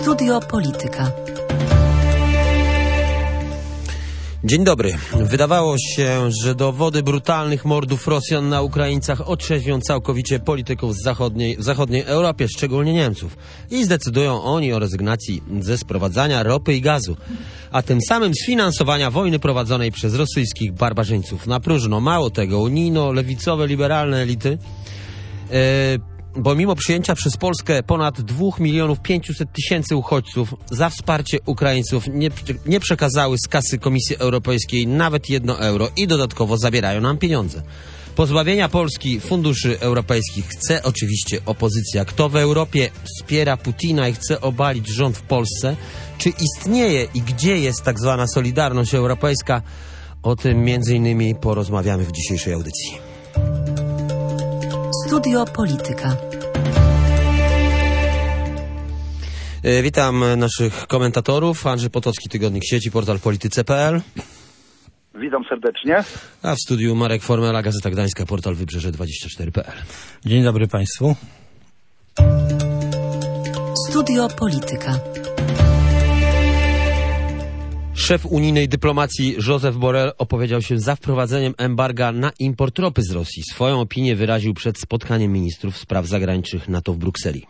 Studio Polityka. Dzień dobry. Wydawało się, że dowody brutalnych mordów Rosjan na Ukraińcach otrzeźwią całkowicie polityków w zachodniej Europie, szczególnie Niemców. I zdecydują oni o rezygnacji ze sprowadzania ropy i gazu, a tym samym sfinansowania wojny prowadzonej przez rosyjskich barbarzyńców. Na próżno. Mało tego, unijno-lewicowe, liberalne elity bo mimo przyjęcia przez Polskę ponad 2 500 000 uchodźców za wsparcie Ukraińców nie przekazały z kasy Komisji Europejskiej nawet 1 euro i dodatkowo zabierają nam pieniądze. Pozbawienia Polski funduszy europejskich chce oczywiście opozycja. Kto w Europie wspiera Putina i chce obalić rząd w Polsce? Czy istnieje i gdzie jest tak zwana solidarność europejska? O tym między innymi porozmawiamy w dzisiejszej audycji. Studio Polityka. Witam naszych komentatorów. Andrzej Potocki, Tygodnik Sieci, portal polityce.pl. Witam serdecznie. A w studiu Marek Formela, Gazeta Gdańska, portal Wybrzeże24.pl. Dzień dobry Państwu. Studio Polityka. Szef unijnej dyplomacji Josep Borrell opowiedział się za wprowadzeniem embarga na import ropy z Rosji. Swoją opinię wyraził przed spotkaniem ministrów spraw zagranicznych NATO w Brukseli.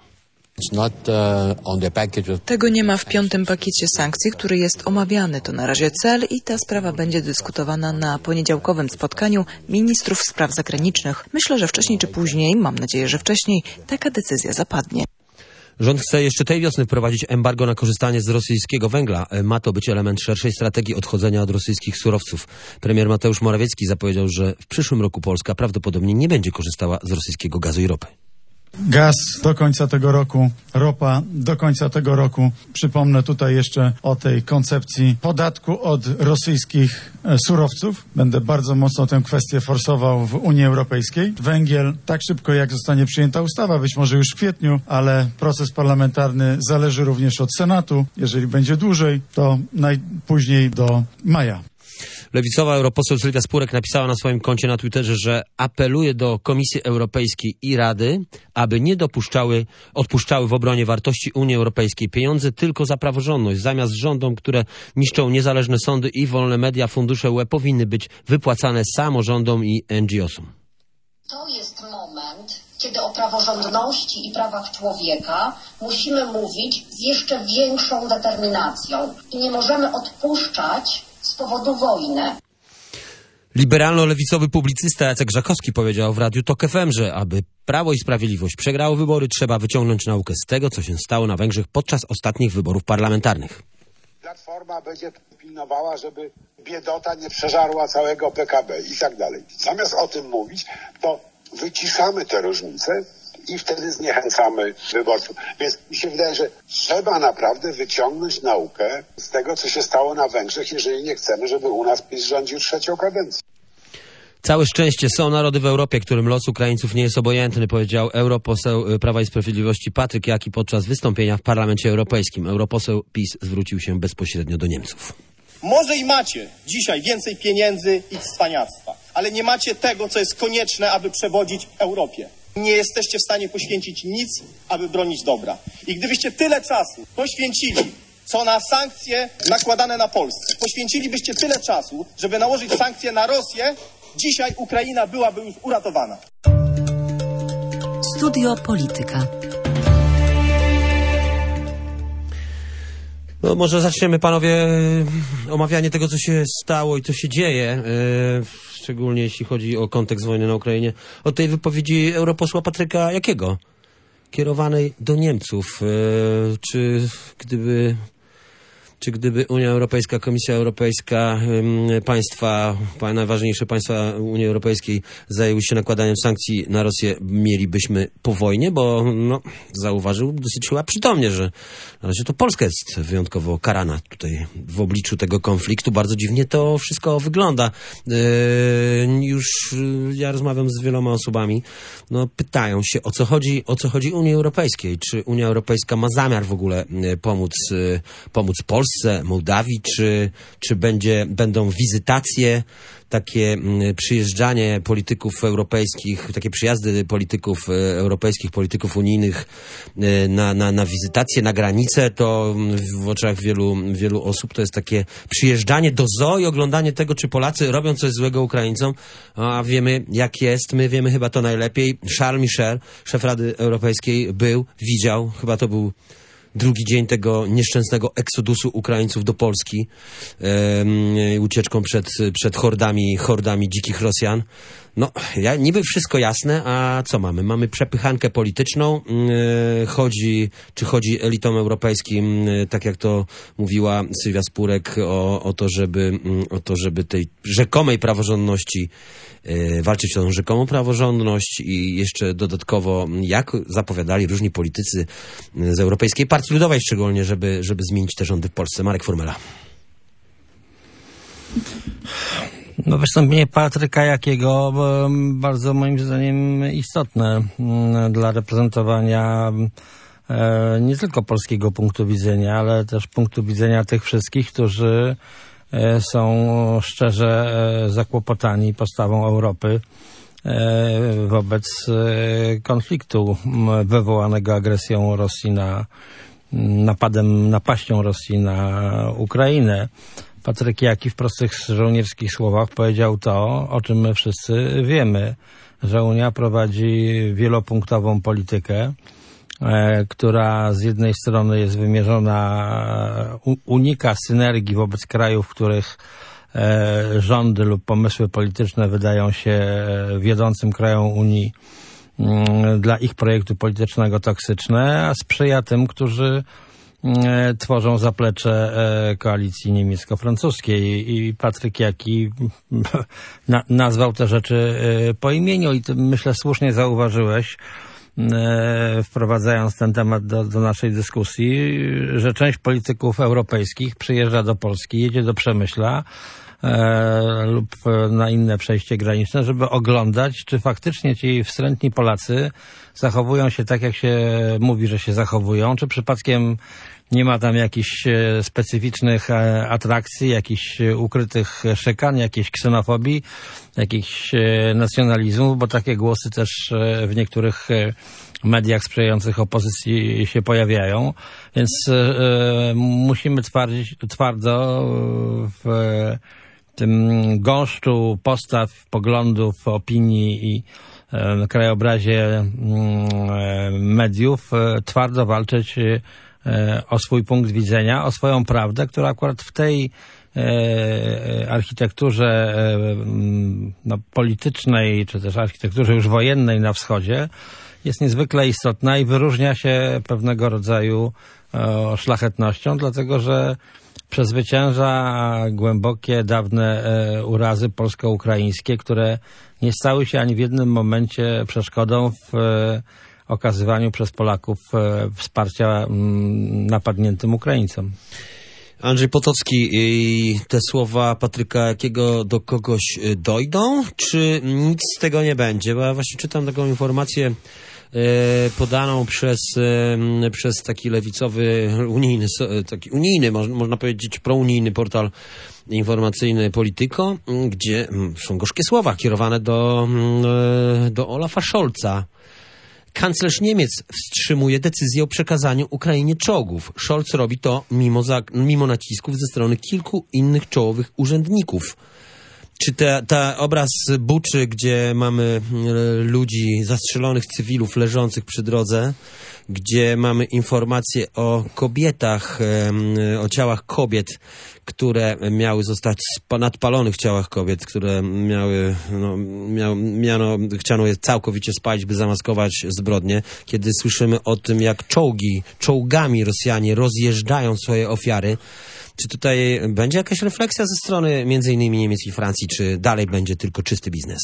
Tego nie ma w 5. pakiecie sankcji, który jest omawiany. To na razie cel i ta sprawa będzie dyskutowana na poniedziałkowym spotkaniu ministrów spraw zagranicznych. Myślę, że wcześniej czy później, mam nadzieję, że wcześniej, taka decyzja zapadnie. Rząd chce jeszcze tej wiosny wprowadzić embargo na korzystanie z rosyjskiego węgla. Ma to być element szerszej strategii odchodzenia od rosyjskich surowców. Premier Mateusz Morawiecki zapowiedział, że w przyszłym roku Polska prawdopodobnie nie będzie korzystała z rosyjskiego gazu i ropy. Gaz do końca tego roku, ropa do końca tego roku. Przypomnę tutaj jeszcze o tej koncepcji podatku od rosyjskich surowców. Będę bardzo mocno tę kwestię forsował w Unii Europejskiej. Węgiel tak szybko jak zostanie przyjęta ustawa, być może już w kwietniu, ale proces parlamentarny zależy również od Senatu. Jeżeli będzie dłużej, to najpóźniej do maja. Lewicowa europoseł Sylwia Spurek napisała na swoim koncie na Twitterze, że apeluje do Komisji Europejskiej i Rady, aby nie odpuszczały w obronie wartości Unii Europejskiej pieniądze tylko za praworządność. Zamiast rządom, które niszczą niezależne sądy i wolne media, fundusze UE powinny być wypłacane samorządom i NGO-som. To jest moment, kiedy o praworządności i prawach człowieka musimy mówić z jeszcze większą determinacją i nie możemy odpuszczać z powodu wojny. Liberalno-lewicowy publicysta Jacek Żakowski powiedział w Radiu Tok FM, że aby Prawo i Sprawiedliwość przegrało wybory, trzeba wyciągnąć naukę z tego, co się stało na Węgrzech podczas ostatnich wyborów parlamentarnych. Platforma będzie pilnowała, żeby biedota nie przeżarła całego PKB i tak dalej. Zamiast o tym mówić, to wyciszamy te różnice i wtedy zniechęcamy wyborców. Więc mi się wydaje, że trzeba naprawdę wyciągnąć naukę z tego, co się stało na Węgrzech, jeżeli nie chcemy, żeby u nas PiS rządził 3. kadencję. Całe szczęście są narody w Europie, którym los Ukraińców nie jest obojętny, powiedział europoseł Prawa i Sprawiedliwości Patryk Jaki podczas wystąpienia w Parlamencie Europejskim. Europoseł PiS zwrócił się bezpośrednio do Niemców. Może i macie dzisiaj więcej pieniędzy i cwaniactwa, ale nie macie tego, co jest konieczne, aby przewodzić Europie. Nie jesteście w stanie poświęcić nic, aby bronić dobra. I gdybyście tyle czasu poświęcili, co na sankcje nakładane na Polskę, poświęcilibyście tyle czasu, żeby nałożyć sankcje na Rosję, dzisiaj Ukraina byłaby już uratowana. Studio Polityka. No może zaczniemy, panowie, omawianie tego, co się stało i co się dzieje, szczególnie jeśli chodzi o kontekst wojny na Ukrainie, od tej wypowiedzi europosła Patryka Jakiego, kierowanej do Niemców. Czy gdyby Unia Europejska, Komisja Europejska, najważniejsze państwa Unii Europejskiej zajęły się nakładaniem sankcji na Rosję, mielibyśmy po wojnie, bo zauważył dosyć chyba przytomnie, że na razie to Polska jest wyjątkowo karana tutaj w obliczu tego konfliktu. Bardzo dziwnie to wszystko wygląda. Ja rozmawiam z wieloma osobami, pytają się, o co chodzi Unii Europejskiej. Czy Unia Europejska ma zamiar w ogóle pomóc Polsce Polsce, Mołdawii, czy będą wizytacje, takie przyjeżdżanie polityków europejskich, takie przyjazdy polityków europejskich, polityków unijnych na wizytacje, na granicę, to w oczach wielu osób to jest takie przyjeżdżanie do zoo i oglądanie tego, czy Polacy robią coś złego Ukraińcom, a wiemy jak jest, my wiemy chyba to najlepiej. Charles Michel, szef Rady Europejskiej, widział, chyba to był drugi dzień tego nieszczęsnego eksodusu Ukraińców do Polski, ucieczką przed hordami dzikich Rosjan. No, niby wszystko jasne, a co mamy? Mamy przepychankę polityczną, chodzi elitom europejskim, tak jak to mówiła Sylwia Spurek, o to, żeby tej rzekomej praworządności, walczyć o tą rzekomą praworządność i jeszcze dodatkowo, jak zapowiadali różni politycy z Europejskiej Partii Ludowej szczególnie, żeby zmienić te rządy w Polsce. Marek Formela. No, wystąpienie Patryka Jakiego bardzo moim zdaniem istotne dla reprezentowania nie tylko polskiego punktu widzenia, ale też punktu widzenia tych wszystkich, którzy są szczerze zakłopotani postawą Europy wobec konfliktu wywołanego agresją Rosji napaścią Rosji na Ukrainę. Patryk Jaki w prostych żołnierskich słowach powiedział to, o czym my wszyscy wiemy, że Unia prowadzi wielopunktową politykę, która z jednej strony jest wymierzona, unika synergii wobec krajów, w których rządy lub pomysły polityczne wydają się wiodącym krajom Unii dla ich projektu politycznego toksyczne, a sprzyja tym, którzy tworzą zaplecze koalicji niemiecko-francuskiej. I Patryk Jaki nazwał te rzeczy po imieniu i ty, myślę, słusznie zauważyłeś, wprowadzając ten temat do naszej dyskusji, że część polityków europejskich przyjeżdża do Polski, jedzie do Przemyśla lub na inne przejście graniczne, żeby oglądać, czy faktycznie ci wstrętni Polacy zachowują się tak, jak się mówi, że się zachowują, czy przypadkiem nie ma tam jakichś specyficznych atrakcji, jakichś ukrytych szykan, jakiejś ksenofobii, jakichś nacjonalizmów, bo takie głosy też w niektórych mediach sprzyjających opozycji się pojawiają. Więc musimy twardo w tym gąszczu postaw, poglądów, opinii i krajobrazie mediów twardo walczyć o swój punkt widzenia, o swoją prawdę, która akurat w tej architekturze politycznej, czy też architekturze już wojennej na wschodzie jest niezwykle istotna i wyróżnia się pewnego rodzaju szlachetnością, dlatego że przezwycięża głębokie, dawne urazy polsko-ukraińskie, które nie stały się ani w jednym momencie przeszkodą w okazywaniu przez Polaków wsparcia napadniętym Ukraińcom. Andrzej Potocki, te słowa Patryka Jakiego do kogoś dojdą, czy nic z tego nie będzie? Bo ja właśnie czytam taką informację podaną przez taki lewicowy, unijny, można powiedzieć prounijny portal informacyjny Politico, gdzie są gorzkie słowa kierowane do Olafa Scholza. Kanclerz Niemiec wstrzymuje decyzję o przekazaniu Ukrainie czołgów. Scholz robi to mimo nacisków ze strony kilku innych czołowych urzędników. Czy ta obraz Buczy, gdzie mamy ludzi, zastrzelonych cywilów leżących przy drodze, gdzie mamy informacje o kobietach, o ciałach kobiet, które miały zostać nadpalonych ciałach kobiet, które chciano je całkowicie spalić, by zamaskować zbrodnie. Kiedy słyszymy o tym, jak czołgami Rosjanie rozjeżdżają swoje ofiary, czy tutaj będzie jakaś refleksja ze strony między innymi Niemiec i Francji, czy dalej będzie tylko czysty biznes?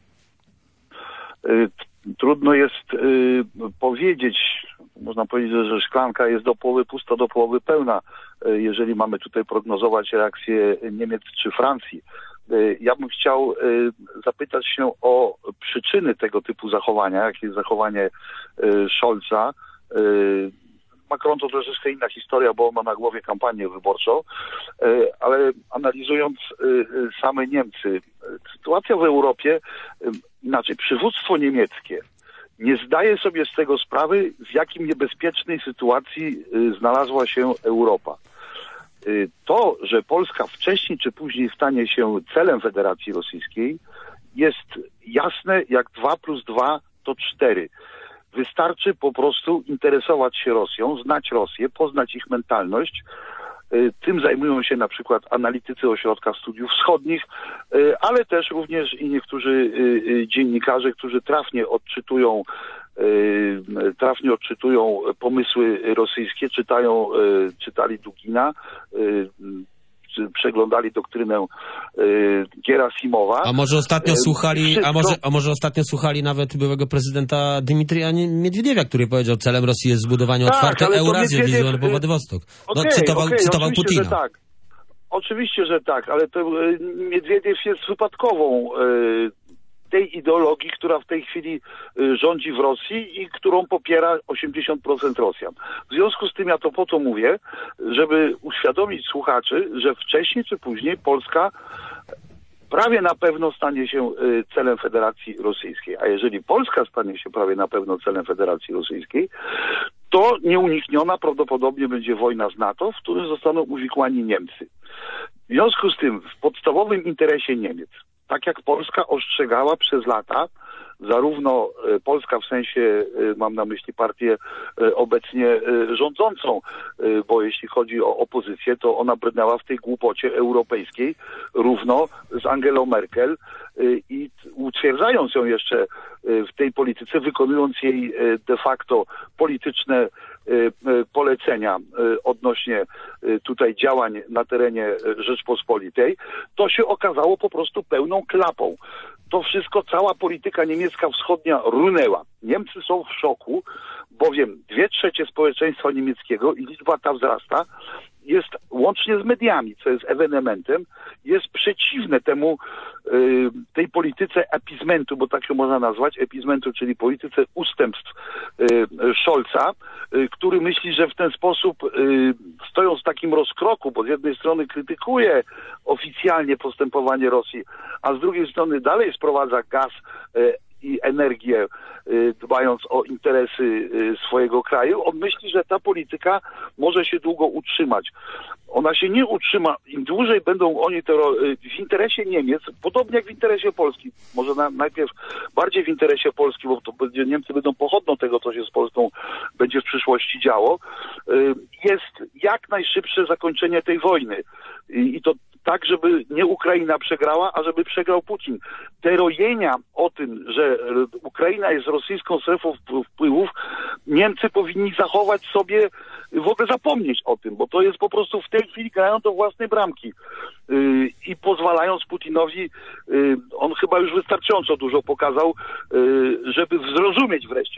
Trudno jest powiedzieć. Można powiedzieć, że szklanka jest do połowy pusta, do połowy pełna, jeżeli mamy tutaj prognozować reakcję Niemiec czy Francji. Ja bym chciał zapytać się o przyczyny tego typu zachowania, jakie jest zachowanie Scholza. Macron to troszeczkę inna historia, bo on ma na głowie kampanię wyborczą, ale analizując same Niemcy, sytuacja w Europie, inaczej, przywództwo niemieckie nie zdaje sobie z tego sprawy, w jakim niebezpiecznej sytuacji znalazła się Europa. To, że Polska wcześniej czy później stanie się celem Federacji Rosyjskiej, jest jasne jak 2 + 2 to 4. Wystarczy po prostu interesować się Rosją, znać Rosję, poznać ich mentalność. Tym zajmują się na przykład analitycy Ośrodka Studiów Wschodnich, ale też również i niektórzy dziennikarze, którzy trafnie odczytują pomysły rosyjskie, czytali Dugina, przeglądali doktrynę Gerasimowa. A może ostatnio słuchali nawet byłego prezydenta Dmitrija Miedwiediewa, który powiedział, celem Rosji jest zbudowanie otwartej Eurazji od Wisły po Władywostok. Cytował Putina. Że tak. Oczywiście, że tak, ale to Miedwiediew jest wypadkową tej ideologii, która w tej chwili rządzi w Rosji i którą popiera 80% Rosjan. W związku z tym ja to po to mówię, żeby uświadomić słuchaczy, że wcześniej czy później Polska prawie na pewno stanie się celem Federacji Rosyjskiej. A jeżeli Polska stanie się prawie na pewno celem Federacji Rosyjskiej, to nieunikniona prawdopodobnie będzie wojna z NATO, w której zostaną uwikłani Niemcy. W związku z tym w podstawowym interesie Niemiec, tak jak Polska ostrzegała przez lata, zarówno Polska w sensie, mam na myśli partię obecnie rządzącą, bo jeśli chodzi o opozycję, to ona brnęła w tej głupocie europejskiej równo z Angelą Merkel i utwierdzając ją jeszcze w tej polityce, wykonując jej de facto polityczne polecenia odnośnie tutaj działań na terenie Rzeczpospolitej, to się okazało po prostu pełną klapą. To wszystko, cała polityka niemiecka wschodnia runęła. Niemcy są w szoku, bowiem 2/3 społeczeństwa niemieckiego i liczba ta wzrasta, jest łącznie z mediami, co jest ewenementem, jest przeciwne temu, tej polityce appeasementu, bo tak ją można nazwać, appeasementu, czyli polityce ustępstw Scholza, który myśli, że w ten sposób, stojąc w takim rozkroku, bo z jednej strony krytykuje oficjalnie postępowanie Rosji, a z drugiej strony dalej sprowadza gaz i energię, dbając o interesy swojego kraju, on myśli, że ta polityka może się długo utrzymać. Ona się nie utrzyma. Im dłużej będą oni w interesie Niemiec, podobnie jak w interesie Polski, może najpierw bardziej w interesie Polski, bo to Niemcy będą pochodną tego, co się z Polską będzie w przyszłości działo, jest jak najszybsze zakończenie tej wojny. I to tak, żeby nie Ukraina przegrała, a żeby przegrał Putin. Te rojenia o tym, że Ukraina jest rosyjską strefą wpływów, Niemcy powinni zachować sobie, w ogóle zapomnieć o tym, bo to jest po prostu w tej chwili grają do własnej bramki i pozwalając Putinowi, on chyba już wystarczająco dużo pokazał, żeby zrozumieć wreszcie,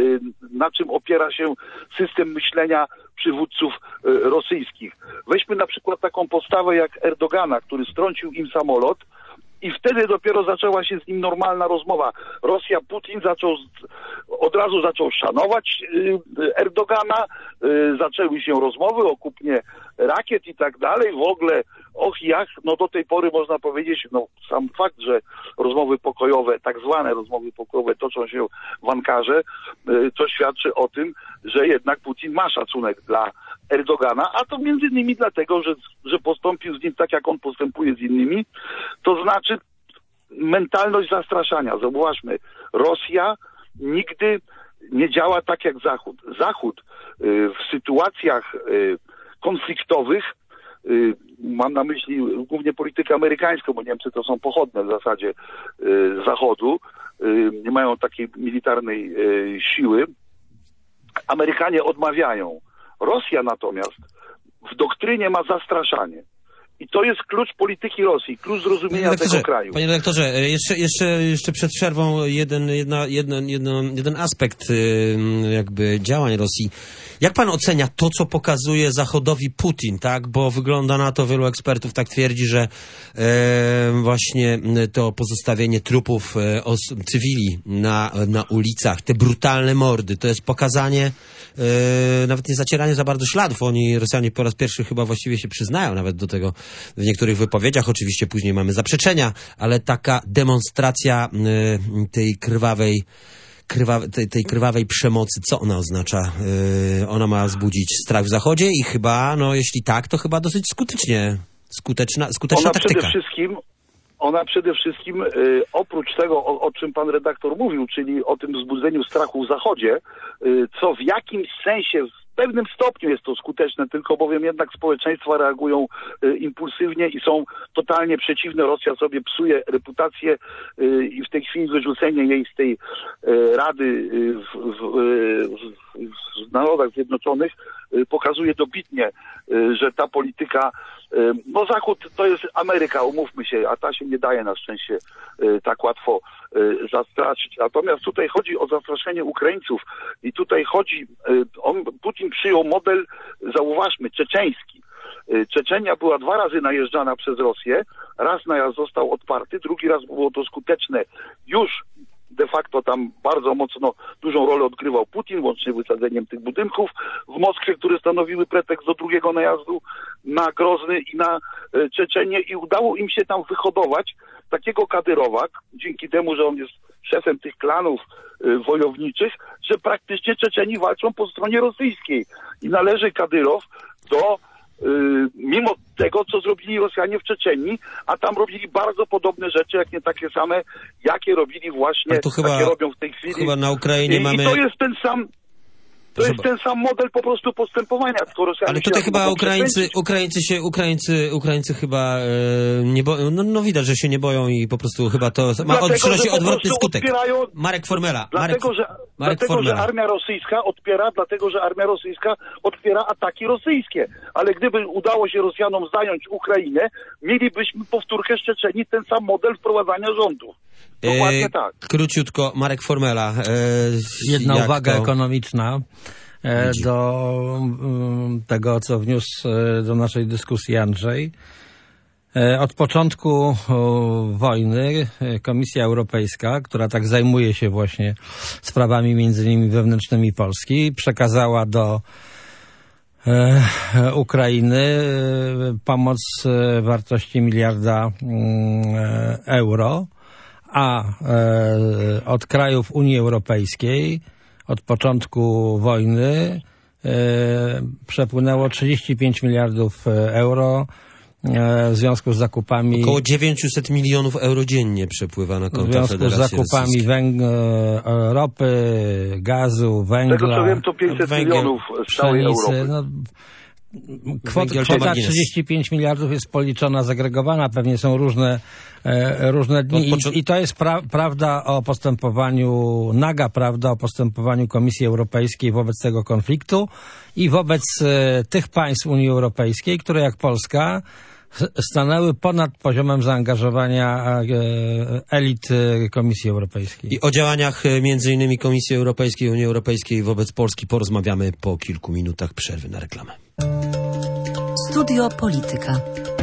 na czym opiera się system myślenia przywódców rosyjskich. Weźmy na przykład taką postawę jak Erdogana, który strącił im samolot i wtedy dopiero zaczęła się z nim normalna rozmowa. Putin od razu zaczął szanować Erdogana, zaczęły się rozmowy o kupnie rakiet i tak dalej. W ogóle do tej pory można powiedzieć, sam fakt, że rozmowy pokojowe, tak zwane rozmowy pokojowe toczą się w Ankarze, to świadczy o tym, że jednak Putin ma szacunek dla Erdogana, a to między innymi dlatego, że postąpił z nim tak, jak on postępuje z innymi, to znaczy mentalność zastraszania. Zauważmy, Rosja nigdy nie działa tak jak Zachód. Zachód w sytuacjach konfliktowych, mam na myśli głównie politykę amerykańską, bo Niemcy to są pochodne w zasadzie Zachodu, nie mają takiej militarnej siły. Amerykanie odmawiają. Rosja natomiast w doktrynie ma zastraszanie. I to jest klucz polityki Rosji, klucz zrozumienia tego kraju. Panie redaktorze, jeszcze przed przerwą jeden aspekt jakby działań Rosji. Jak pan ocenia to, co pokazuje Zachodowi Putin, tak? Bo wygląda na to, wielu ekspertów tak twierdzi, że właśnie to pozostawienie trupów cywili na ulicach, te brutalne mordy, to jest pokazanie, nawet nie zacieranie za bardzo śladów. Rosjanie po raz pierwszy chyba właściwie się przyznają nawet do tego w niektórych wypowiedziach. Oczywiście później mamy zaprzeczenia, ale taka demonstracja tej krwawej przemocy, co ona oznacza? Ona ma wzbudzić strach w Zachodzie i chyba, jeśli tak, to chyba dosyć skuteczna taktyka. Ona przede wszystkim, oprócz tego, o czym pan redaktor mówił, czyli o tym wzbudzeniu strachu w Zachodzie, co w jakimś sensie, w pewnym stopniu jest to skuteczne, tylko bowiem jednak społeczeństwa reagują impulsywnie i są totalnie przeciwne. Rosja sobie psuje reputację i w tej chwili wyrzucenie jej z tej Rady w Narodach Zjednoczonych pokazuje dobitnie, że ta polityka, Zachód to jest Ameryka, umówmy się, a ta się nie daje na szczęście tak łatwo zastraszyć. Natomiast tutaj chodzi o zastraszenie Ukraińców i tutaj Putin przyjął model, zauważmy, czeczeński. Czeczenia była 2 razy najeżdżana przez Rosję, raz najazd został odparty, drugi raz było to skuteczne. Już de facto tam bardzo mocno dużą rolę odgrywał Putin, łącznie wysadzeniem tych budynków w Moskwie, które stanowiły pretekst do drugiego najazdu na Grozny i na Czeczenię i udało im się tam wyhodować takiego Kadyrowa, dzięki temu, że on jest szefem tych klanów wojowniczych, że praktycznie Czeczeni walczą po stronie rosyjskiej i należy Kadyrow do mimo tego, co zrobili Rosjanie w Czeczenii, a tam robili bardzo podobne rzeczy, jak nie takie same, jakie robili właśnie, jakie robią w tej chwili. Chyba na Ukrainie mamy... I to jest ten sam... To jest ten sam model po prostu postępowania, tylko Rosjanie. Ale tutaj chyba Ukraińcy chyba nie boją, no widać, że się nie boją i po prostu chyba to przynosi odwrotny skutek. Marek Formela. Dlatego, że armia rosyjska odpiera ataki rosyjskie. Ale gdyby udało się Rosjanom zająć Ukrainę, mielibyśmy powtórkę z Czeczenii, ten sam model wprowadzania rządów. Dokładnie tak. Króciutko, Marek Formela. Jedna uwaga ekonomiczna do tego, co wniósł do naszej dyskusji Andrzej. Od początku wojny Komisja Europejska, która tak zajmuje się właśnie sprawami między innymi wewnętrznymi Polski, przekazała do Ukrainy pomoc wartości 1 miliarda euro, a od krajów Unii Europejskiej od początku wojny przepłynęło 35 miliardów euro w związku z zakupami... Około 900 milionów euro dziennie przepływa na konta Federacji Rosyjskiej. W związku z zakupami ropy, gazu, węgla... Tego co wiem, to 500 milionów z całej Europy. Kwota 35 miliardów jest policzona, zagregowana, pewnie są różne dni i to jest prawda o postępowaniu, naga prawda o postępowaniu Komisji Europejskiej wobec tego konfliktu i wobec tych państw Unii Europejskiej, które jak Polska stanęły ponad poziomem zaangażowania elit Komisji Europejskiej. I o działaniach między innymi Komisji Europejskiej i Unii Europejskiej wobec Polski porozmawiamy po kilku minutach przerwy na reklamę. Studio Polityka.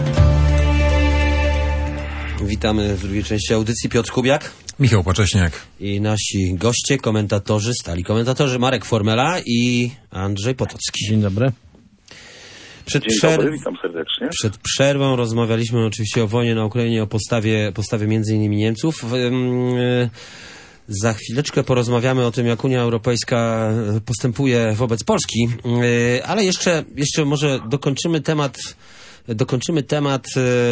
Witamy w drugiej części audycji. Piotr Kubiak. Michał Pacześniak. I nasi goście, stali komentatorzy Marek Formela i Andrzej Potocki. Dzień dobry. Witam serdecznie. Przed przerwą rozmawialiśmy oczywiście o wojnie na Ukrainie, o postawie między innymi Niemców. Za chwileczkę porozmawiamy o tym, jak Unia Europejska postępuje wobec Polski, ale jeszcze może dokończymy temat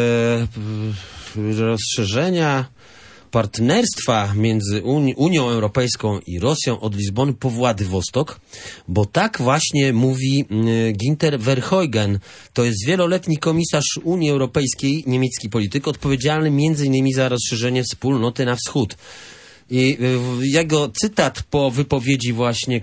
rozszerzenia partnerstwa między Unią Europejską i Rosją od Lizbony po Władywostok, bo tak właśnie mówi Günther Verheugen. To jest wieloletni komisarz Unii Europejskiej, niemiecki polityk, odpowiedzialny m.in. za rozszerzenie wspólnoty na wschód. I jego cytat po wypowiedzi właśnie,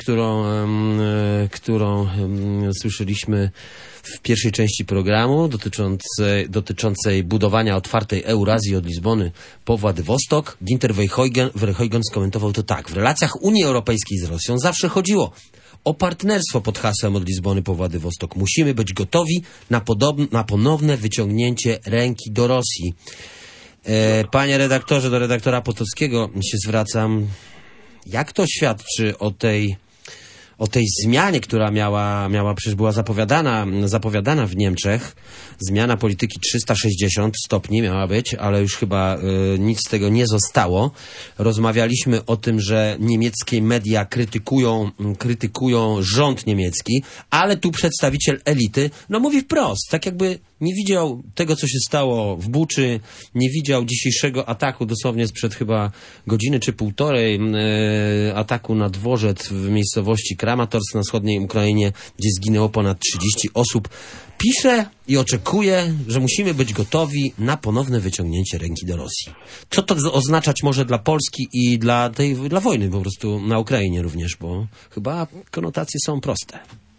którą słyszeliśmy w pierwszej części programu dotyczącej budowania otwartej Eurazji od Lizbony po Władywostok, Günter Verheugen skomentował to tak. W relacjach Unii Europejskiej z Rosją zawsze chodziło o partnerstwo pod hasłem od Lizbony po Władywostok. Musimy być gotowi na ponowne wyciągnięcie ręki do Rosji. Panie redaktorze, do redaktora Potockiego się zwracam. Jak to świadczy o tej zmianie, która przecież była zapowiadana w Niemczech? Zmiana polityki 360 stopni miała być, ale już chyba nic z tego nie zostało. Rozmawialiśmy o tym, że niemieckie media krytykują rząd niemiecki, ale tu przedstawiciel elity mówi wprost, tak jakby nie widział tego, co się stało w Buczy, nie widział dzisiejszego ataku, dosłownie sprzed chyba godziny czy półtorej, ataku na dworzec w miejscowości Kramatorsk na wschodniej Ukrainie, gdzie zginęło ponad 30 osób. Pisze i oczekuje, że musimy być gotowi na ponowne wyciągnięcie ręki do Rosji. Co to oznaczać może dla Polski i dla wojny po prostu na Ukrainie również, bo chyba konotacje są proste.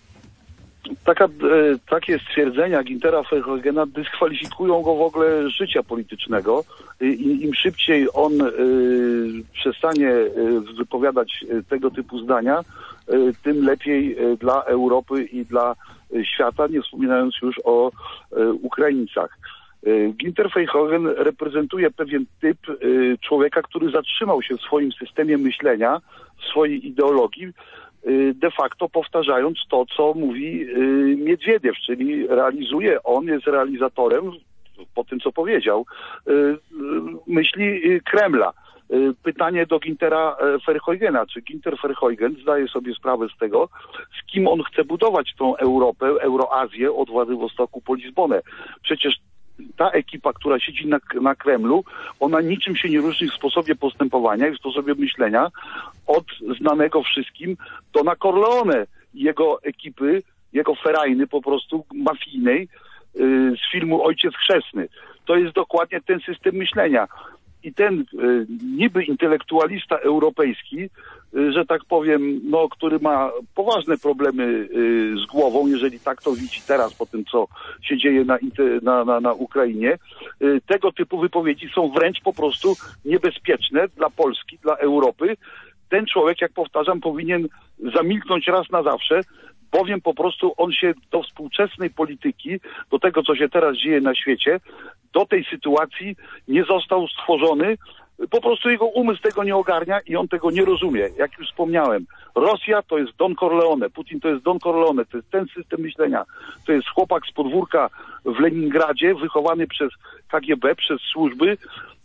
Takie stwierdzenia Güntera Verheugena dyskwalifikują go w ogóle z życia politycznego. Im szybciej on przestanie wypowiadać tego typu zdania, tym lepiej dla Europy i dla świata, nie wspominając już o Ukraińcach. Günter Verheugen reprezentuje pewien typ człowieka, który zatrzymał się w swoim systemie myślenia, w swojej ideologii, de facto powtarzając to, co mówi Miedwiediew, czyli on jest realizatorem, po tym co powiedział, myśli Kremla. Pytanie do Güntera Verheugena, czy Günter Verheugen zdaje sobie sprawę z tego, z kim on chce budować tą Europę, Euroazję od Władywostoku po Lizbonę. Przecież ta ekipa, która siedzi na Kremlu, ona niczym się nie różni w sposobie postępowania i w sposobie myślenia od znanego wszystkim Dona Corleone i jego ekipy, jego ferajny po prostu mafijnej z filmu Ojciec Chrzestny. To jest dokładnie ten system myślenia. I ten niby intelektualista europejski, że tak powiem, który ma poważne problemy z głową, jeżeli tak to widzi teraz po tym, co się dzieje na Ukrainie, tego typu wypowiedzi są wręcz po prostu niebezpieczne dla Polski, dla Europy. Ten człowiek, jak powtarzam, powinien zamilknąć raz na zawsze, bowiem po prostu on się do współczesnej polityki, do tego, co się teraz dzieje na świecie, do tej sytuacji nie został stworzony. Po prostu jego umysł tego nie ogarnia i on tego nie rozumie. Jak już wspomniałem, Rosja to jest Don Corleone, Putin to jest Don Corleone, to jest ten system myślenia. To jest chłopak z podwórka w Leningradzie, wychowany przez KGB, przez służby,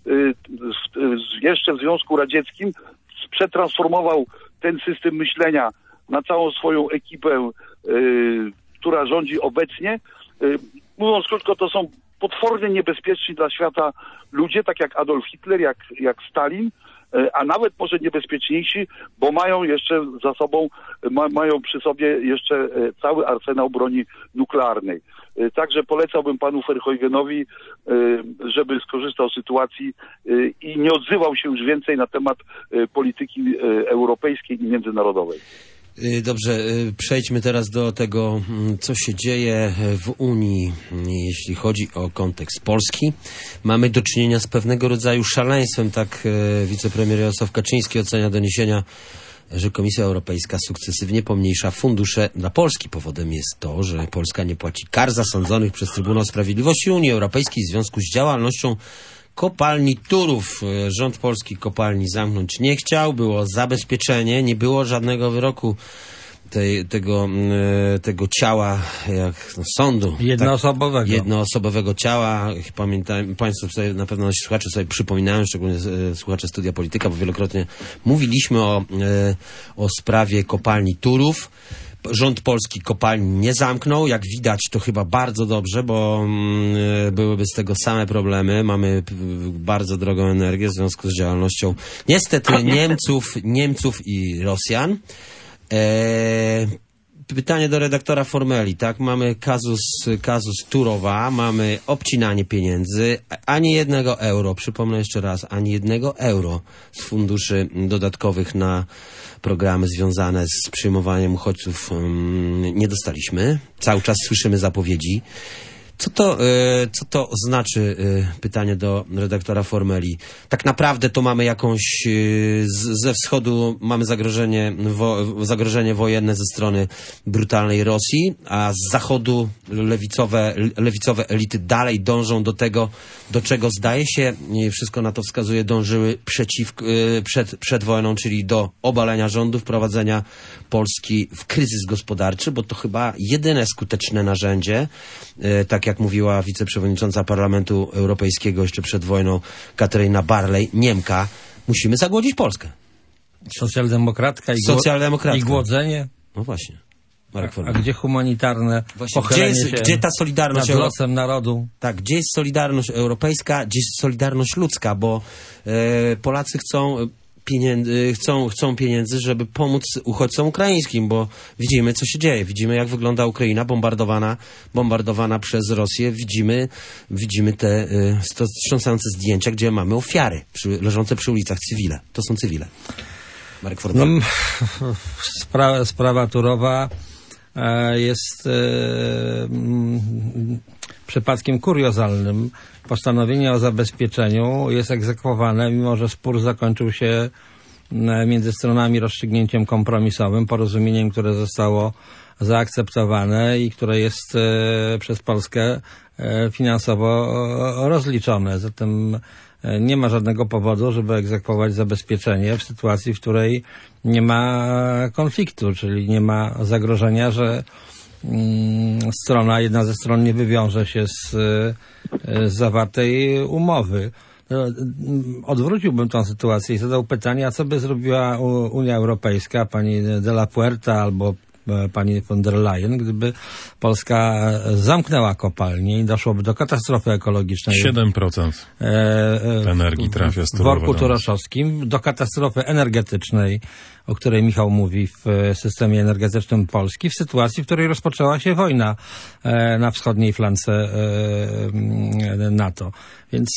jeszcze w Związku Radzieckim, przetransformował ten system myślenia na całą swoją ekipę, która rządzi obecnie. Mówiąc krótko, to są potwornie niebezpieczni dla świata ludzie, tak jak Adolf Hitler, jak Stalin, a nawet może niebezpieczniejsi, bo mają jeszcze za sobą, mają przy sobie jeszcze cały arsenał broni nuklearnej. Także polecałbym panu Verheugenowi, żeby skorzystał z sytuacji i nie odzywał się już więcej na temat polityki europejskiej i międzynarodowej. Dobrze, przejdźmy teraz do tego, co się dzieje w Unii, jeśli chodzi o kontekst Polski. Mamy do czynienia z pewnego rodzaju szaleństwem, tak wicepremier Jarosław Kaczyński ocenia doniesienia, że Komisja Europejska sukcesywnie pomniejsza fundusze dla Polski. Powodem jest to, że Polska nie płaci kar zasądzonych przez Trybunał Sprawiedliwości Unii Europejskiej w związku z działalnością kopalni Turów. Rząd polski kopalni zamknąć nie chciał, było zabezpieczenie, nie było żadnego wyroku tego ciała, sądu. Jednoosobowego ciała. Państwo sobie, na pewno nasi słuchacze sobie przypominają, szczególnie słuchacze Studia Polityka, bo wielokrotnie mówiliśmy o sprawie kopalni Turów. Rząd polski kopalni nie zamknął. Jak widać, to chyba bardzo dobrze, bo byłyby z tego same problemy. Mamy bardzo drogą energię w związku z działalnością niestety Niemców i Rosjan. pytanie do redaktora Formeli, tak? Mamy kazus Turowa, mamy obcinanie pieniędzy, ani jednego euro, przypomnę jeszcze raz, ani jednego euro z funduszy dodatkowych na programy związane z przyjmowaniem uchodźców nie dostaliśmy. Cały czas słyszymy zapowiedzi. Co to znaczy, pytanie do redaktora Formeli? Tak naprawdę to mamy jakąś, ze wschodu mamy zagrożenie wojenne ze strony brutalnej Rosji, a z zachodu lewicowe elity dalej dążą do tego, do czego zdaje się, wszystko na to wskazuje, dążyły przed wojną, czyli do obalenia rządu, wprowadzenia Polski w kryzys gospodarczy, bo to chyba jedyne skuteczne narzędzie, tak jak mówiła wiceprzewodnicząca Parlamentu Europejskiego jeszcze przed wojną Katarina Barley, Niemka, musimy zagłodzić Polskę. Socjaldemokratka i głodzenie. No właśnie. A gdzie humanitarne pochylenie się gdzie ta solidarność nad losem narodu? Tak, gdzie jest solidarność europejska, gdzie jest solidarność ludzka, bo Polacy chcą pieniędzy, żeby pomóc uchodźcom ukraińskim, bo widzimy, co się dzieje. Widzimy, jak wygląda Ukraina bombardowana przez Rosję. Widzimy te wstrząsające zdjęcia, gdzie mamy ofiary leżące przy ulicach, cywile. To są cywile. Marek Fortel. Sprawa Turowa jest przypadkiem kuriozalnym. Postanowienie o zabezpieczeniu jest egzekwowane, mimo że spór zakończył się między stronami rozstrzygnięciem kompromisowym, porozumieniem, które zostało zaakceptowane i które jest przez Polskę finansowo rozliczone. Zatem nie ma żadnego powodu, żeby egzekwować zabezpieczenie w sytuacji, w której nie ma konfliktu, czyli nie ma zagrożenia, że jedna ze stron nie wywiąże się z zawartej umowy. Odwróciłbym tę sytuację i zadał pytanie, a co by zrobiła Unia Europejska, pani de la Puerta albo pani von der Leyen, gdyby Polska zamknęła kopalnię i doszłoby do katastrofy ekologicznej. 7% energii trafia z Turowa. W worku turoszowskim, do katastrofy energetycznej, o której Michał mówi w systemie energetycznym Polski, w sytuacji, w której rozpoczęła się wojna na wschodniej flance NATO. Więc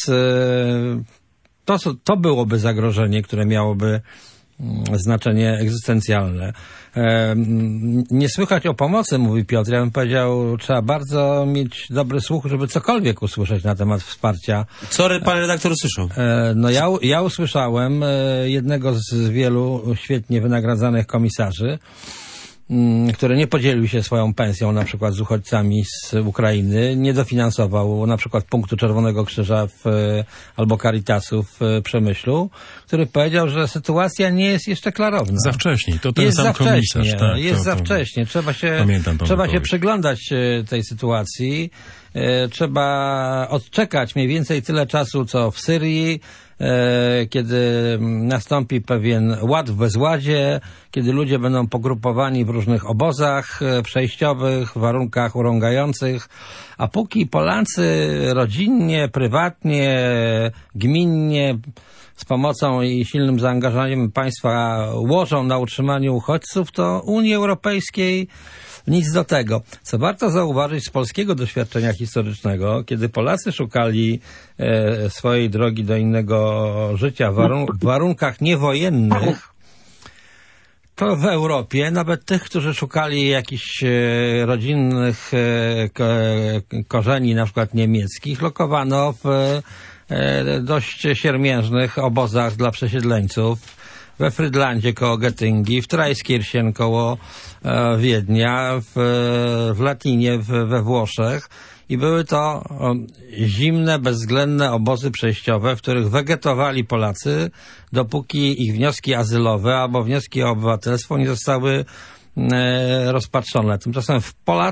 to byłoby zagrożenie, które miałoby znaczenie egzystencjalne. Nie słychać o pomocy, mówi Piotr. Ja bym powiedział, trzeba bardzo mieć dobry słuch, żeby cokolwiek usłyszeć na temat wsparcia. Co pan redaktor usłyszał? Ja usłyszałem jednego z wielu świetnie wynagradzanych komisarzy, który nie podzielił się swoją pensją na przykład z uchodźcami z Ukrainy, nie dofinansował na przykład punktu Czerwonego Krzyża albo Caritasu w Przemyślu, który powiedział, że sytuacja nie jest jeszcze klarowna. Za wcześnie, to ten sam komisarz. Tak, jest za wcześnie. Trzeba się przyglądać tej sytuacji. Trzeba odczekać mniej więcej tyle czasu, co w Syrii, kiedy nastąpi pewien ład w bezładzie, kiedy ludzie będą pogrupowani w różnych obozach przejściowych, w warunkach urągających, a póki Polacy rodzinnie, prywatnie, gminnie, z pomocą i silnym zaangażowaniem państwa łożą na utrzymaniu uchodźców, to Unii Europejskiej nic do tego. Co warto zauważyć z polskiego doświadczenia historycznego, kiedy Polacy szukali swojej drogi do innego życia w warunkach niewojennych, to w Europie, nawet tych, którzy szukali jakichś rodzinnych korzeni, na przykład niemieckich, lokowano w dość siermiężnych obozach dla przesiedleńców, we Frydlandzie koło Getyngi, w Traiskirchen koło Wiednia, w Latinie we Włoszech. I były to zimne, bezwzględne obozy przejściowe, w których wegetowali Polacy, dopóki ich wnioski azylowe albo wnioski o obywatelstwo nie zostały rozpatrzone. Tymczasem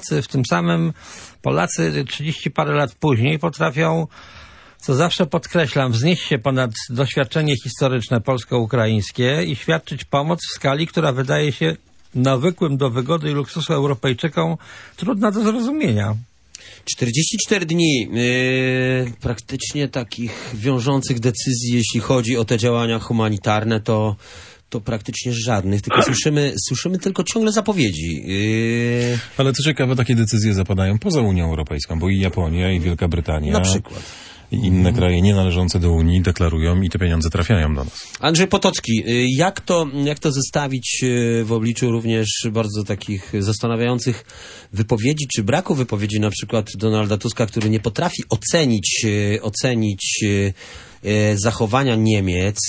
Polacy 30 parę lat później potrafią, co zawsze podkreślam, wznieść się ponad doświadczenie historyczne polsko-ukraińskie i świadczyć pomoc w skali, która wydaje się nawykłym do wygody i luksusu Europejczykom trudna do zrozumienia. 44 dni praktycznie takich wiążących decyzji, jeśli chodzi o te działania humanitarne, to to praktycznie żadnych, tylko słyszymy tylko ciągle zapowiedzi. Ale co ciekawe, takie decyzje zapadają poza Unią Europejską, bo i Japonia, i Wielka Brytania... Na przykład. I inne kraje nienależące do Unii deklarują i te pieniądze trafiają do nas. Andrzej Potocki, jak to zestawić w obliczu również bardzo takich zastanawiających wypowiedzi, czy braku wypowiedzi na przykład Donalda Tuska, który nie potrafi ocenić zachowania Niemiec.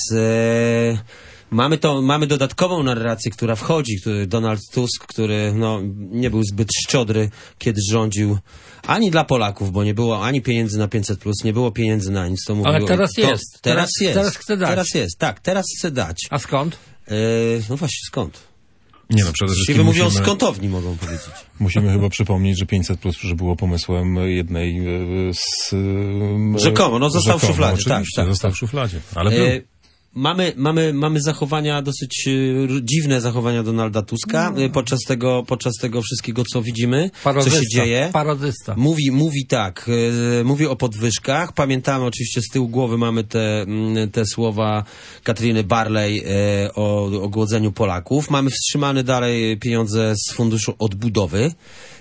Mamy dodatkową narrację, która wchodzi, Donald Tusk, który nie był zbyt szczodry, kiedy rządził ani dla Polaków, bo nie było ani pieniędzy na 500+, nie było pieniędzy na nic. To mówiło, ale teraz jest. Teraz chce dać. Teraz jest, tak, teraz chce dać. A skąd? No właśnie, skąd? Nie no, przede wszystkim mówią skątowni, mogą powiedzieć. Musimy chyba przypomnieć, że 500+, że było pomysłem jednej z... Rzekomo, został w szufladzie. Oczywiście, tak. Został w szufladzie, ale był. Mamy zachowania, dosyć dziwne zachowania Donalda Tuska podczas tego wszystkiego, co widzimy, co się dzieje. Parodysta. Mówi o podwyżkach. Pamiętamy oczywiście, z tyłu głowy mamy te słowa Katarzyny Barley o głodzeniu Polaków. Mamy wstrzymane dalej pieniądze z Funduszu Odbudowy.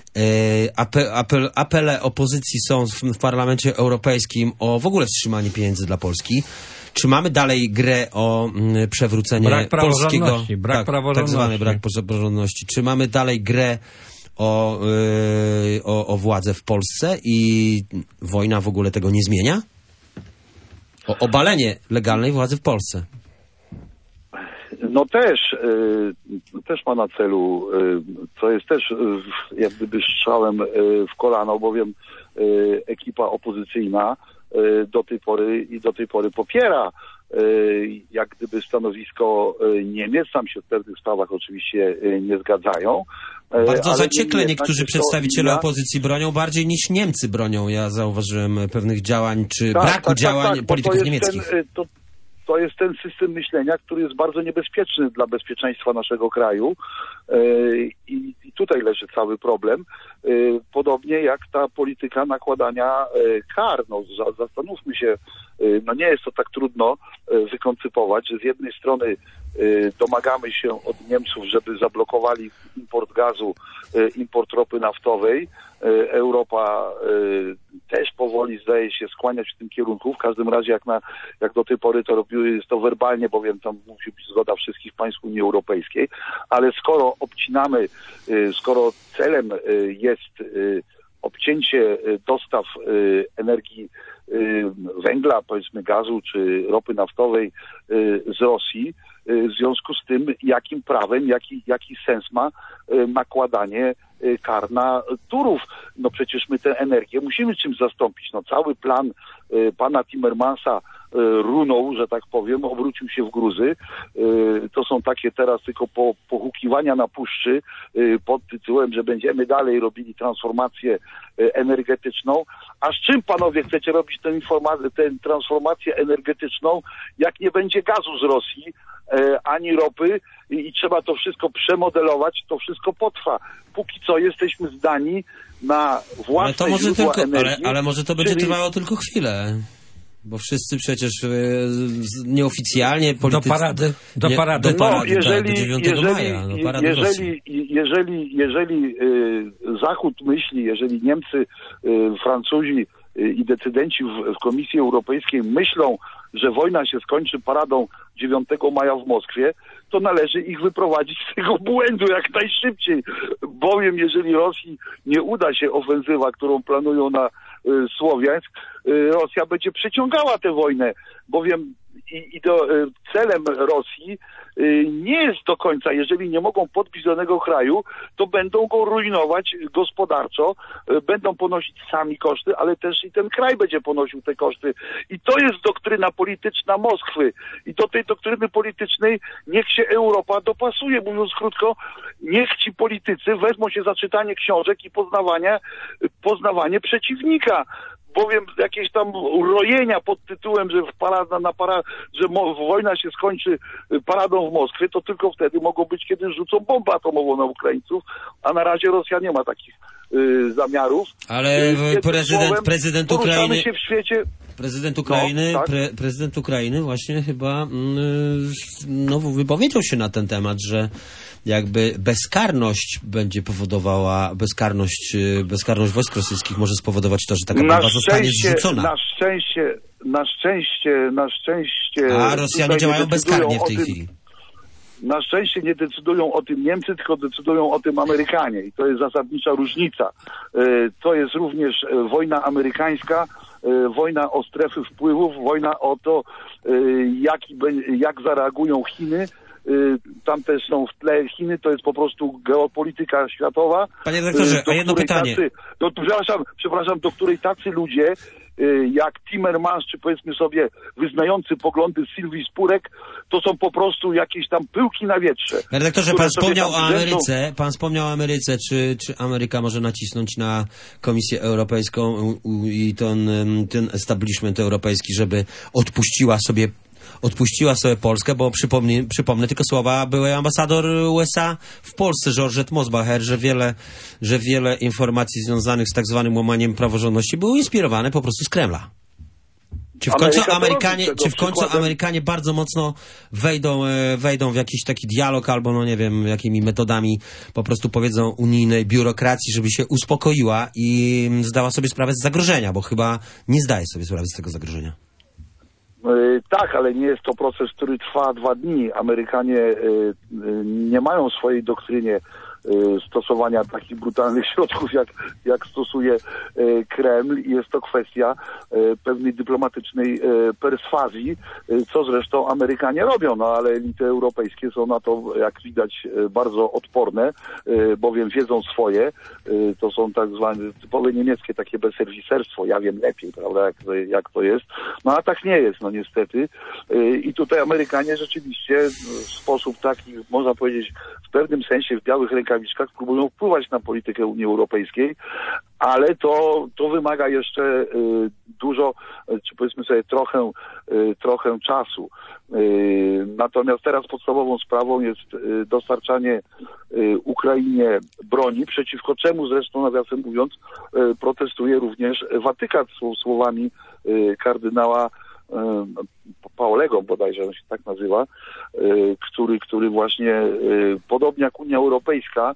Apele opozycji są w Parlamencie Europejskim o w ogóle wstrzymanie pieniędzy dla Polski. Czy mamy dalej grę o przewrócenie polskiego... Tak zwany brak praworządności. Czy mamy dalej grę o władzę w Polsce i wojna w ogóle tego nie zmienia? O obalenie legalnej władzy w Polsce. No też ma na celu, co jest też jak gdyby strzałem w kolano, bowiem ekipa opozycyjna do tej pory popiera jak gdyby stanowisko Niemiec. Tam się w pewnych sprawach oczywiście nie zgadzają. Bardzo zaciekle niektórzy przedstawiciele opozycji bronią, bardziej niż Niemcy bronią. Ja zauważyłem pewnych działań, czy braku działań polityków niemieckich. To jest ten system myślenia, który jest bardzo niebezpieczny dla bezpieczeństwa naszego kraju i tutaj leży cały problem. Podobnie jak ta polityka nakładania kar. Zastanówmy się, nie jest to tak trudno wykoncypować, że z jednej strony domagamy się od Niemców, żeby zablokowali import gazu, import ropy naftowej. Europa też powoli zdaje się skłaniać w tym kierunku. W każdym razie jak do tej pory to robiły, jest to werbalnie, bowiem tam musi być zgoda wszystkich państw Unii Europejskiej. Ale skoro celem jest obcięcie dostaw energii, węgla, powiedzmy gazu czy ropy naftowej z Rosji, w związku z tym jakim prawem, jaki sens ma nakładanie kar na Turów? Przecież my tę energię musimy czymś zastąpić. Cały plan pana Timmermansa runął, że tak powiem, obrócił się w gruzy. To są takie teraz tylko pohukiwania na puszczy pod tytułem, że będziemy dalej robili transformację energetyczną. A z czym, panowie, chcecie robić tę transformację energetyczną, jak nie będzie gazu z Rosji, ani ropy i trzeba to wszystko przemodelować, to wszystko potrwa. Póki co jesteśmy zdani na własne źródła energii. Ale może to będzie trwało tylko chwilę. Bo wszyscy przecież nieoficjalnie politycy... Do parady. Do 9 maja. Jeżeli Zachód myśli, jeżeli Niemcy, Francuzi i decydenci w Komisji Europejskiej myślą, że wojna się skończy paradą 9 maja w Moskwie, to należy ich wyprowadzić z tego błędu jak najszybciej. Bowiem jeżeli Rosji nie uda się ofensywa, którą planują na Słowiańsk, Rosja będzie przeciągała tę wojnę, bowiem celem Rosji nie jest do końca, jeżeli nie mogą podbić danego kraju, to będą go rujnować gospodarczo, będą ponosić sami koszty, ale też i ten kraj będzie ponosił te koszty. I to jest doktryna polityczna Moskwy. I do tej doktryny politycznej niech się Europa dopasuje. Mówiąc krótko, niech ci politycy wezmą się za czytanie książek i poznawanie przeciwnika. Bowiem jakieś tam rojenia pod tytułem, że wojna się skończy paradą w Moskwie, to tylko wtedy mogą być, kiedy rzucą bombę atomową na Ukraińców, a na razie Rosja nie ma takich zamiarów. Ale prezydent Ukrainy... się w świecie... Prezydent Ukrainy właśnie chyba wypowiedział się na ten temat, że jakby bezkarność będzie powodowała, bezkarność wojsk rosyjskich może spowodować to, że taka bomba zostanie zrzucona. Na szczęście... A Rosjanie działają bezkarnie w tej chwili. Na szczęście nie decydują o tym Niemcy, tylko decydują o tym Amerykanie. I to jest zasadnicza różnica. To jest również wojna amerykańska, wojna o strefy wpływów, wojna o to, jak zareagują Chiny. Tam też są w tle Chiny, to jest po prostu geopolityka światowa. Panie redaktorze, a jedno pytanie. Przepraszam, do której tacy ludzie jak Timmermans, czy powiedzmy sobie wyznający poglądy Sylwii Spurek, to są po prostu jakieś tam pyłki na wietrze. Panie redaktorze, pan wspomniał o Ameryce, czy Ameryka może nacisnąć na Komisję Europejską i ten establishment europejski, żeby odpuściła sobie Polskę, bo przypomnę tylko słowa byłej ambasador USA w Polsce, Georgette Mosbacher, że wiele informacji związanych z tak zwanym łamaniem praworządności było inspirowane po prostu z Kremla. Czy w końcu Amerykanie bardzo mocno wejdą w jakiś taki dialog albo, no nie wiem, jakimi metodami po prostu powiedzą unijnej biurokracji, żeby się uspokoiła i zdała sobie sprawę z zagrożenia, bo chyba nie zdaje sobie sprawy z tego zagrożenia. Tak, ale nie jest to proces, który trwa 2 dni. Amerykanie nie mają w swojej doktrynie stosowania takich brutalnych środków, jak stosuje Kreml. Jest to kwestia pewnej dyplomatycznej perswazji, co zresztą Amerykanie robią, no ale elity europejskie są na to, jak widać, bardzo odporne, bowiem wiedzą swoje. To są tak zwane typowe niemieckie takie bezserwiserstwo. Ja wiem lepiej, prawda, jak to jest. No a tak nie jest, no niestety. I tutaj Amerykanie rzeczywiście w sposób taki, można powiedzieć, w pewnym sensie w białych rękawiczkach próbują wpływać na politykę Unii Europejskiej, ale to wymaga jeszcze dużo, czy powiedzmy sobie trochę czasu. Natomiast teraz podstawową sprawą jest dostarczanie Ukrainie broni, przeciwko czemu zresztą, nawiasem mówiąc, protestuje również Watykan, słowami kardynała Paolego, bodajże on się tak nazywa, który właśnie podobnie jak Unia Europejska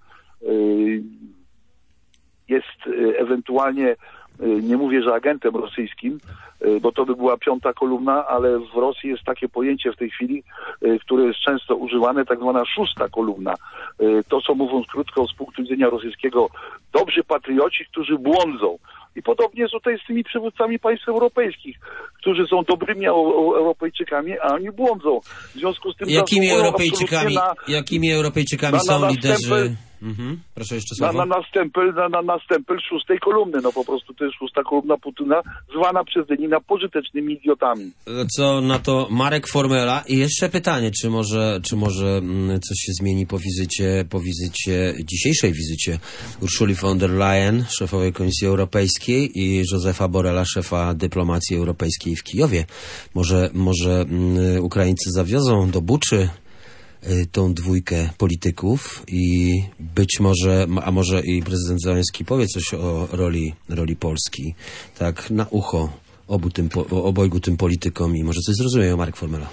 jest ewentualnie, nie mówię, że agentem rosyjskim, bo to by była 5. kolumna, ale w Rosji jest takie pojęcie w tej chwili, które jest często używane, tak zwana 6. kolumna. To są, mówiąc krótko, z punktu widzenia rosyjskiego dobrzy patrioci, którzy błądzą. I podobnie jest tutaj z tymi przywódcami państw europejskich, którzy są dobrymi Europejczykami, a oni błądzą. W związku z tym... Jakimi Europejczykami są liderzy... Proszę jeszcze słowo. Na stempel 6. kolumny. No po prostu to jest 6. kolumna Putina, zwana przez Lenina pożytecznymi idiotami. Co na to Marek Formela? I jeszcze pytanie, czy może coś się zmieni po dzisiejszej wizycie Ursuli von der Leyen, szefowej Komisji Europejskiej, i Josefa Borrella, szefa dyplomacji europejskiej w Kijowie. Może Ukraińcy zawiozą do Buczy tą dwójkę polityków i być może, a może i prezydent Zełenski powie coś o roli Polski, tak na ucho obojgu tym politykom i może coś zrozumieją. Marek Formela.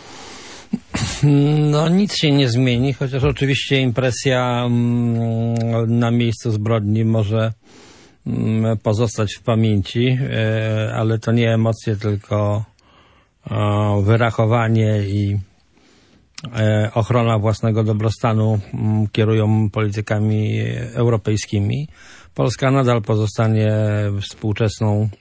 No nic się nie zmieni, chociaż oczywiście impresja na miejscu zbrodni może pozostać w pamięci, ale to nie emocje, tylko wyrachowanie i ochrona własnego dobrostanu kierują politykami europejskimi. Polska nadal pozostanie współczesną,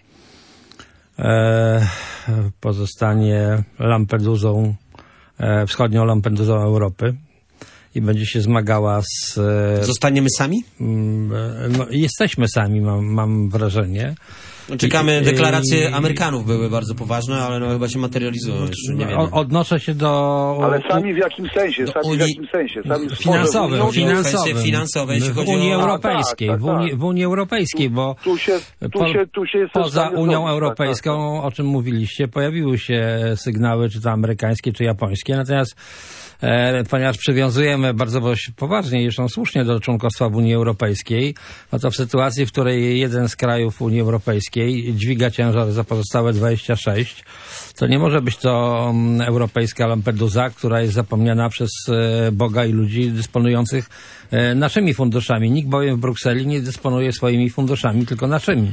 pozostanie Lampedusą, wschodnią Lampedusą Europy i będzie się zmagała z... Zostaniemy sami? No, jesteśmy sami, mam wrażenie. Czekamy, deklaracje Amerykanów były bardzo poważne, ale no chyba się materializują jeszcze, nie wiemy. Odnoszę się do... Ale sami w jakim sensie? Sami Finansowe, jeśli chodzi w Unii o... Europejskiej, w Unii Europejskiej, bo tu się poza Unią Europejską, o czym mówiliście, pojawiły się sygnały, czy to amerykańskie, czy japońskie, natomiast ponieważ przywiązujemy bardzo poważnie, zresztą słusznie do członkostwa w Unii Europejskiej, no to w sytuacji, w której jeden z krajów Unii Europejskiej dźwiga ciężar za pozostałe 26, to nie może być to europejska Lampedusa, która jest zapomniana przez Boga i ludzi dysponujących naszymi funduszami. Nikt bowiem w Brukseli nie dysponuje swoimi funduszami, tylko naszymi.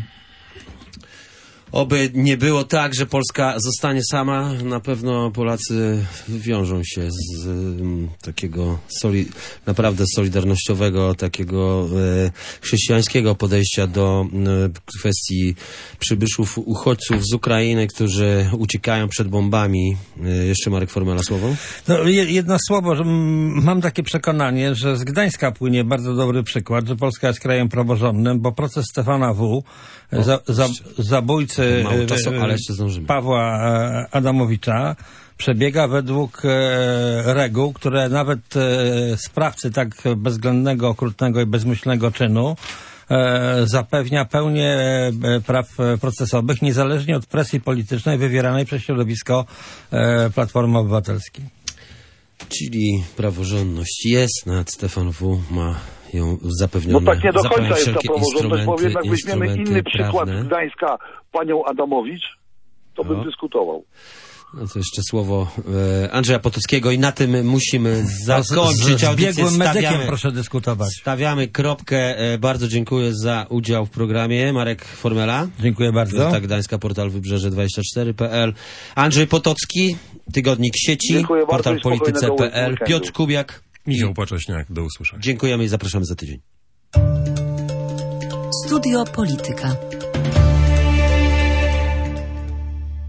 Oby nie było tak, że Polska zostanie sama. Na pewno Polacy wiążą się z takiego naprawdę solidarnościowego, takiego chrześcijańskiego podejścia do kwestii przybyszów, uchodźców z Ukrainy, którzy uciekają przed bombami. Jeszcze Marek Formela słowo? No, jedno słowo, że mam takie przekonanie, że z Gdańska płynie bardzo dobry przykład, że Polska jest krajem praworządnym, bo proces Stefana W., zabójcy czasu, ale jeszcze zdążymy. Pawła Adamowicza, przebiega według reguł, które nawet sprawcy tak bezwzględnego, okrutnego i bezmyślnego czynu zapewnia pełnię praw procesowych, niezależnie od presji politycznej wywieranej przez środowisko Platformy Obywatelskiej. Czyli praworządność jest, nawet Stefan W. ma ją zapewnioną. No tak nie do końca jest ta praworządność, bo jednak weźmiemy inny przykład z Gdańska, panią Adamowicz, to bym dyskutował. No to jeszcze słowo Andrzeja Potockiego i na tym musimy zakończyć audycję. Z biegłym medykiem proszę dyskutować. Stawiamy kropkę. Bardzo dziękuję za udział w programie. Marek Formela. Dziękuję bardzo. Gazeta Gdańska, portal Wybrzeże24.pl. Andrzej Potocki, Tygodnik Sieci, portal Polityce.pl. Piotr Kubiak. Michał Pacześniak, do usłyszenia. Dziękujemy i zapraszamy za tydzień. Studio Polityka.